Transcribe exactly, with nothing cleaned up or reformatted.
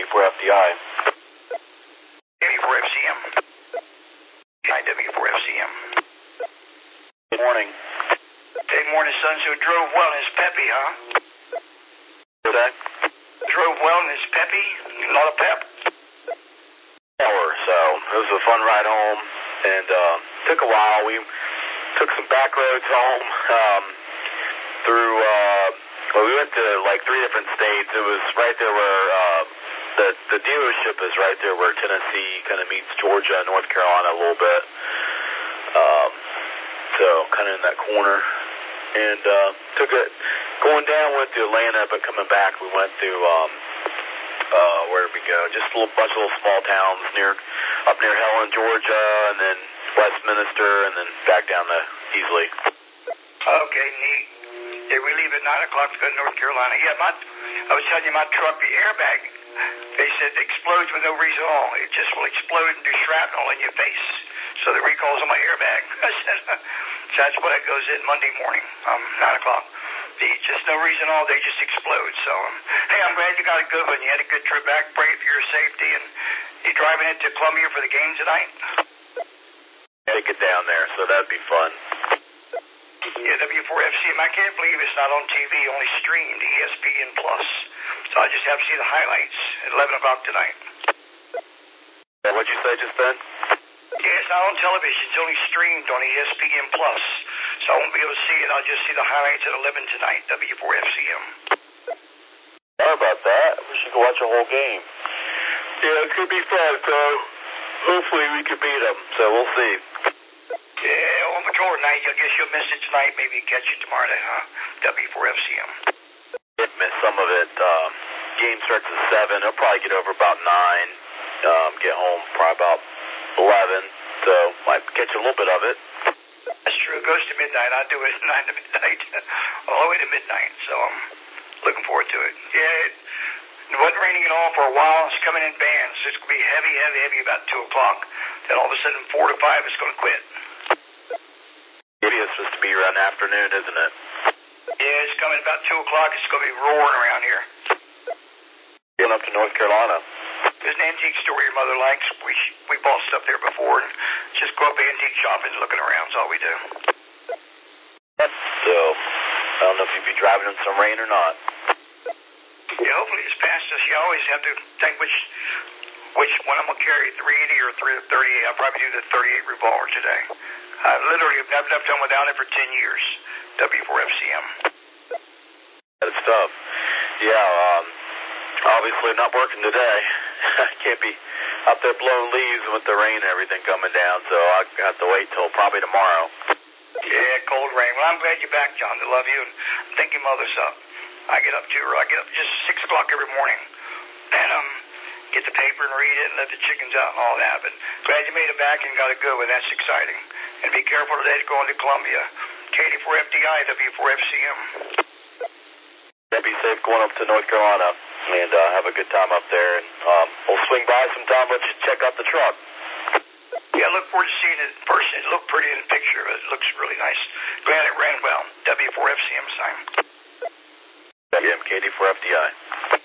four F D I. W four F C M. Hi, W four F C M. Good morning. Good morning, son. So drove well and is peppy, huh? What's that? Drove well and is peppy? A lot of pep? Hour, so it was a fun ride home, and uh, took a while. We took some back roads home um, through, uh, well, we went to like three different states. It was right there where uh, the, the dealership is right there where Tennessee kind of meets Georgia and North Carolina a little bit. Um, so kind of in that corner. And uh, took it, going down, went to Atlanta, but coming back, we went to, um, uh, where did we go? Just a little bunch of little small towns near, up near Helen, Georgia, and then Westminster, and then back down to Easley. Okay, neat. Yeah, we leave at nine o'clock to go to North Carolina. Yeah, my, I was telling you, my truck, the airbag, they said it explodes with no reason at all. It just will explode and do shrapnel in your face. So the recall's on my airbag. I said, so that's what it goes in Monday morning, um, nine o'clock. The, just no reason at all, they just explode. So, um, hey, I'm glad you got a good one. You had a good trip back. Pray for your safety. And you driving into Columbia for the game tonight? Take it down there, so that'd be fun. Yeah, W four F C M. I can't believe it's not on T V, only streamed, E S P N Plus. So I just have to see the highlights at eleven o'clock tonight. What'd you say just then? Yeah, it's not on television. It's only streamed on E S P N Plus. So I won't be able to see it. I'll just see the highlights at eleven tonight, W four F C M. Sorry about that. We should go watch a whole game. Yeah, it's going to be fun, so hopefully we can beat them. So we'll see. Yeah, on patrol tonight. I guess you'll miss it tonight. Maybe catch it tomorrow night, huh? W four F C M. Did miss some of it. Um, game starts at seven. I'll probably get over about nine. Um, get home probably about eleven. So might catch a little bit of it. That's true. It goes to midnight. I do it at nine to midnight. All the way to midnight. So I'm looking forward to it. Yeah, it, it wasn't raining at all for a while. It's coming in bands. So it's going to be heavy, heavy, heavy about two o'clock. Then all of a sudden, four to five, it's going to quit. Maybe it's supposed to be around afternoon, isn't it? Yeah, it's coming about two o'clock. It's going to be roaring around here. Going up to North Carolina. There's an antique store your mother likes. We we bought stuff there before, and just go up antique shopping, looking around. That's all we do. So, I don't know if you'd be driving in some rain or not. Yeah, hopefully it's past us. You always have to think which which one I'm gonna carry, three eighty or three thirty-eight. I'll probably do the thirty-eight revolver today. I literally have never done without it for ten years. W four F C M. Good stuff. Yeah, um, obviously not working today. I can't be up there blowing leaves with the rain and everything coming down, so I have to wait till probably tomorrow. Yeah, cold rain. Well, I'm glad you're back, John. I love you, and I think your mother's up. I get up too. I get up just six o'clock every morning, and um, get the paper and read it, and let the chickens out and all that. But glad you made it back and got it good. Well, that's exciting. And be careful today going to Columbia. K D four F D I, W four F C M. Yeah, be safe going up to North Carolina, and uh, have a good time up there. And um, we'll swing by sometime, let you check out the truck. Yeah, I look forward to seeing it in person. It looked pretty in the picture. It looks really nice. Glad it ran well. W four F C M sign. Yeah, K D four F D I.